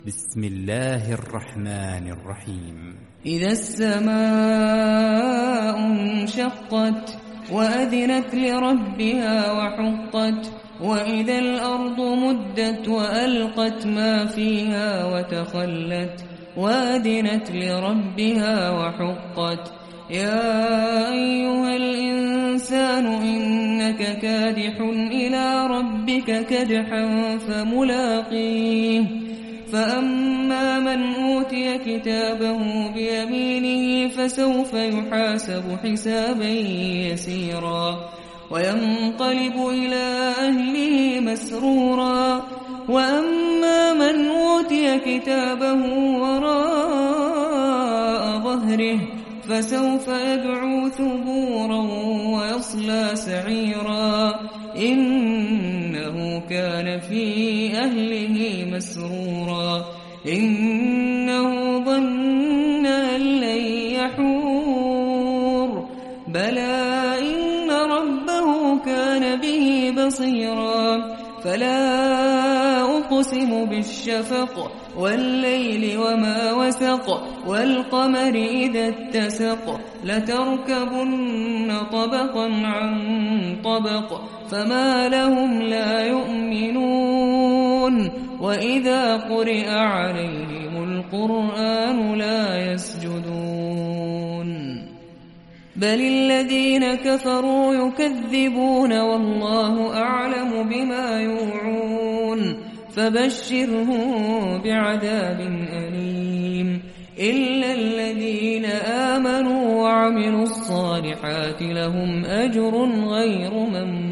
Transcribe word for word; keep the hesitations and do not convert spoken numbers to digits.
بسم الله الرحمن الرحيم. إذا السماء انشقت وأذنت لربها وحقت وإذا الأرض مدت وألقت ما فيها وتخلت وأذنت لربها وحقت. يا أيها الإنسان إنك كادح إلى ربك كدحا فملاقيه فأما من أوتي كتابه بيمينه فسوف يحاسب حسابا يسيرا وينقلب إلى أهله مسرورا وأما من أوتي كتابه وراء ظهره فسوف يدعو ثبورا ويصلى سعيرا إنه كان في أهله مسرورا إنه ظن أن لن يحور بلى إن ربه كان به بصيرا فلا أقسم بالشفق والليل وما وسق والقمر إذا اتسق لتركبن طبقا عن طبق فما لهم لا يؤمنون وإذا قرئ عليهم القرآن لا يسجدون بل الذين كفروا يكذبون والله أعلم بما يوعون فبشرهم بعذاب أليم إلا الذين آمنوا وعملوا الصالحات لهم أجر غير ممنون.